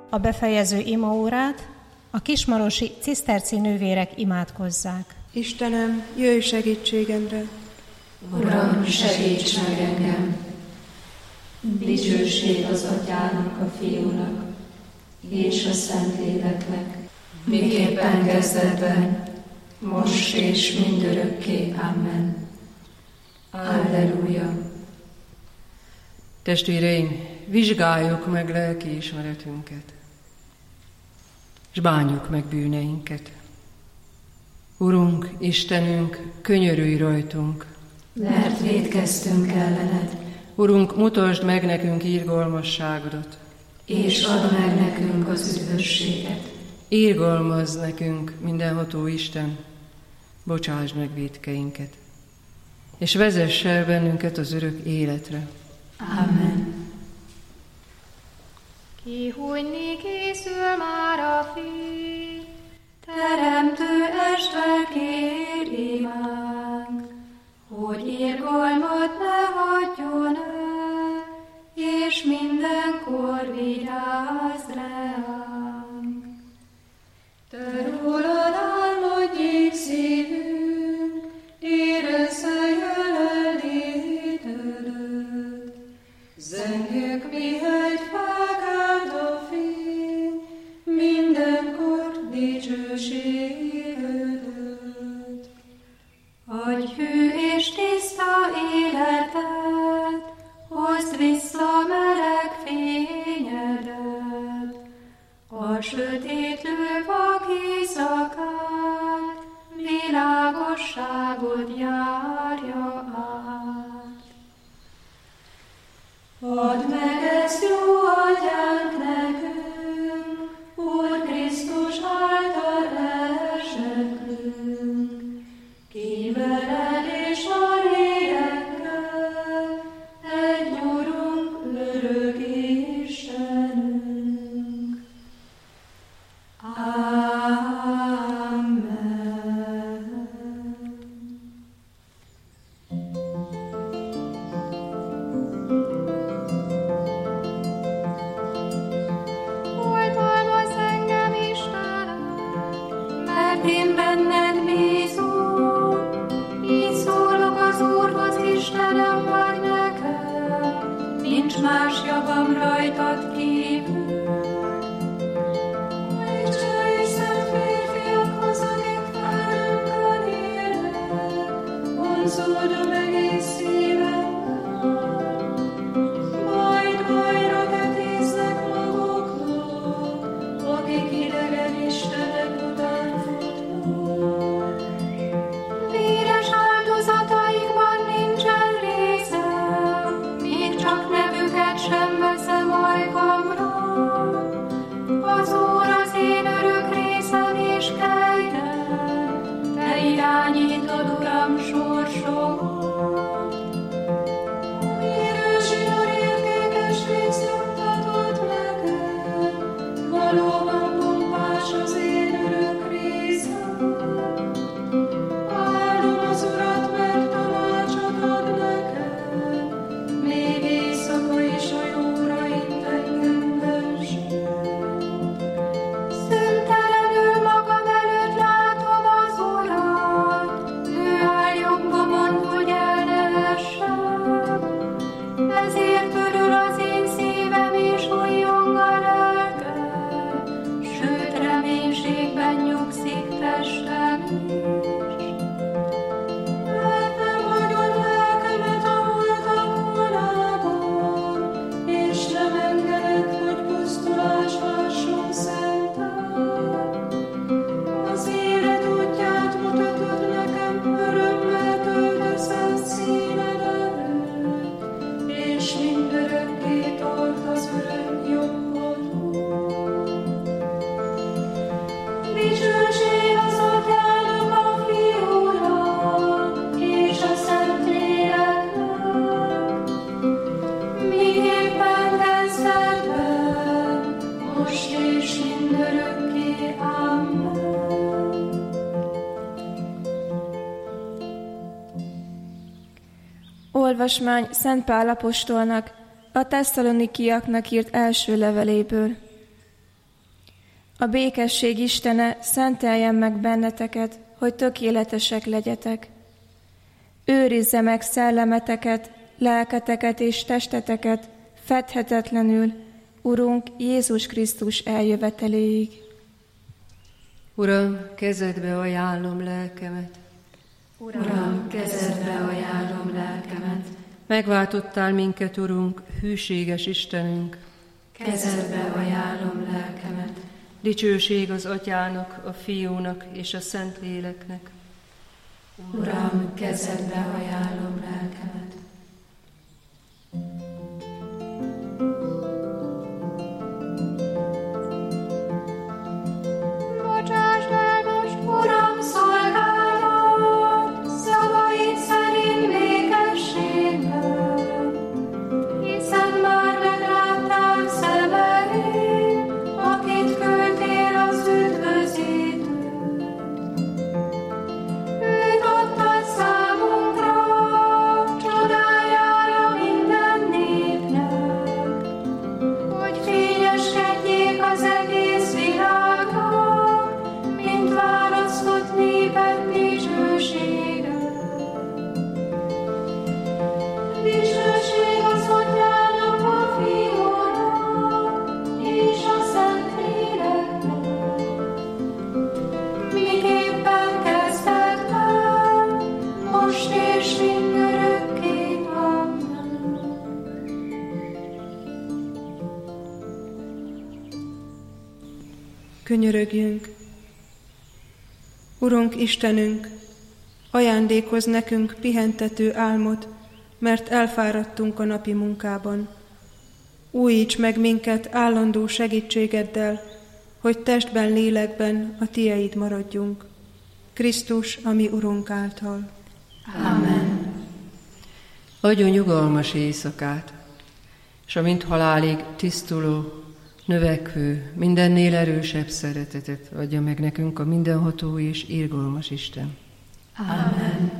a befejező imaórát a kismarosi ciszterci nővérek imádkozzák. Istenem, jöjj segítségemre! Uram, segíts meg engem! Dicsőség az Atyának, a Fiúnak és a Szentléleknek, miképpen kezdetben, most és mindörökké. Amen. Alleluja! Testvéreim, vizsgáljuk meg lelkiismeretünket, és bánjuk meg bűneinket. Urunk, Istenünk, könyörülj rajtunk, mert vétkeztünk ellened. Urunk, mutasd meg nekünk irgalmasságodat, és add meg nekünk az üdvösséget. Irgalmazz nekünk, mindenható Isten, bocsásd meg vétkeinket, és vezess el bennünket az örök életre. Amen. Kihújni készül már a Fiú, Teremtő este kér imánk, hogy irgalmat ne hagyjon el, és mindenkor vigyázz ránk. Te rólad álmodjék szívünk, érezze jelenlétedőt. Zengjük mihegy felkelt a fény, mindenkor dicsőségedőt. Adj hű és tiszta életet, hozd vissza meleg fényedet, a sötétlő vak éjszakát, világosságot járja át. Add meg ezt, jó Atyánk, nekünk, Úr Krisztus által elsekünk, ki veled és a lélekkel, egy Urunk, örök Istenünk. Amen. oltalmazz engem, Istenem, Mert én benned bízom, így szólok az Úrhoz, Istenem vagy nekem, nincs más javam rajtad kívül. Dicsőj szent férfiakhoz, akik felünkön élnek, vonzódom egész szívemmel, majd bajra vetéznek maguknak, akik idegen istenek után futnak. Véres áldozataikban nincsen részem, még csak nevüket sem veszem ajkamra. Az Úr az én örök részem és kegyem, te irányítod, Uram, sorsomat. Érő zsinór értékes részt juttatod nekem, valóban pompás az én örök részem. Áldom az Urat, mert tanácsot ad nekem, még éjszaka is a jóra int engem versen. Szüntelenül magam előtt látom az Urat, ő áll jobbomon, hogy el ne essem. Ezért örül az én szívem és újjong a lelkem, sőt reménységben nyugszik testem is. Mert nem hagyod lelkemet a holtak vonában, és nem engeded, hogy pusztulás hasson szentel. Az élet útját mutatod nekem, örömmel töltesz színed előtt, és mindörökké tart az örök jobbodon. Dicsőség az Atyának, a Fiúnak és a Szentléleknek, miképpen kezdetben, most és mindörökké. Amen. Olvasmány Szent Pál apostolnak a tesszalonikiaknak írt első leveléből. A békesség Istene szenteljen meg benneteket, hogy tökéletesek legyetek. Őrizze meg szellemeteket, lelketeket és testeteket fedhetetlenül, Urunk Jézus Krisztus eljöveteléig. Uram, kezedbe ajánlom lelkemet. Uram, kezedbe ajánlom lelkemet. Megváltottál minket, Urunk, hűséges Istenünk. Kezedbe ajánlom lelkemet. Dicsőség az Atyának, a Fiúnak és a Szentléleknek. Uram, kezedbe ajánlom lelkemet. Bocsásd el most, Uram, szolgálat, szavaid szerint békességben, hiszen már megláttál szemeim, akit küldtél az üdvözítőt. Őt adtad számunkra, csodájára minden népnek, hogy fényeskedjék az egész világnak, mint választott néped dicsősége. Dicsőség az Atyának, a Fiúnak és a Szentléleknek, miképpen kezdetben, most és mindörökké. Amen. Könyörögjünk! Urunk Istenünk, ajándékozz nekünk pihentető álmot, mert elfáradtunk a napi munkában. Újíts meg minket állandó segítségeddel, hogy testben, lélekben a Tieid maradjunk. Krisztus, a mi Urunk által. Amen. Adjon nyugalmas éjszakát, és a mint halálig tisztuló, növekvő, mindennél erősebb szeretetet adja meg nekünk a mindenható és irgalmas Isten. Amen.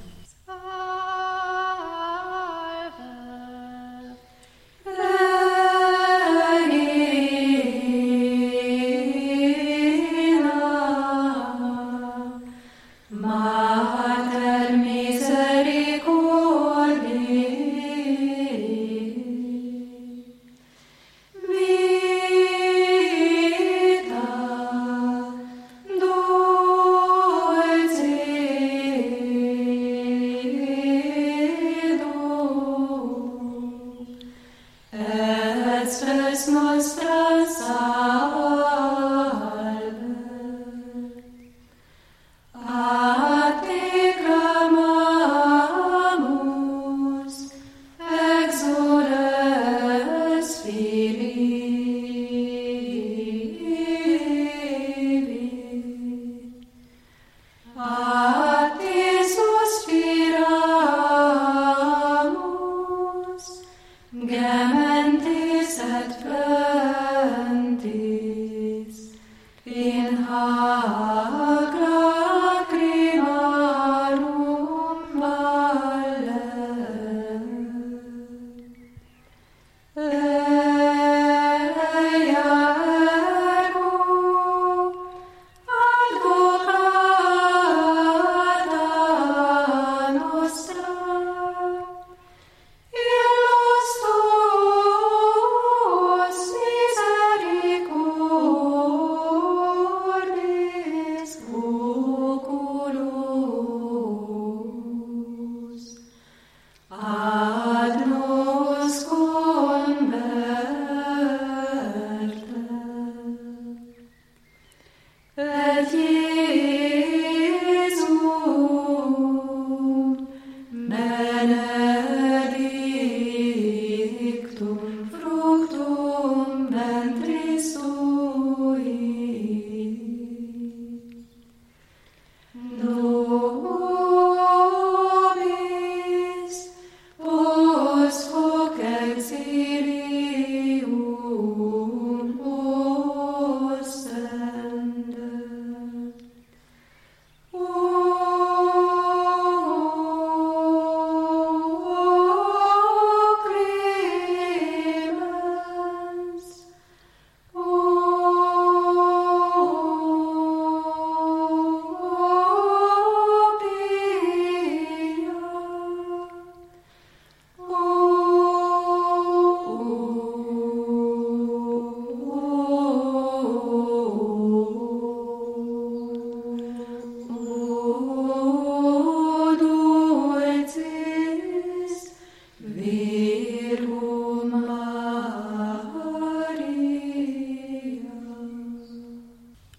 Mater misericordiae, vita dulce et spes nostra salve. A te clamamus, exules Filii. A te suspiramus, gementes et flentes.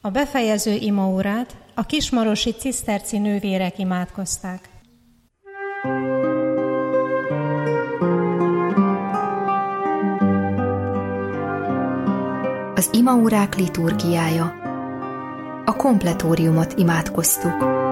A befejező imaórát a kismarosi ciszterci nővérek imádkozták. Az imaórák liturgiája. A kompletóriumot imádkoztuk.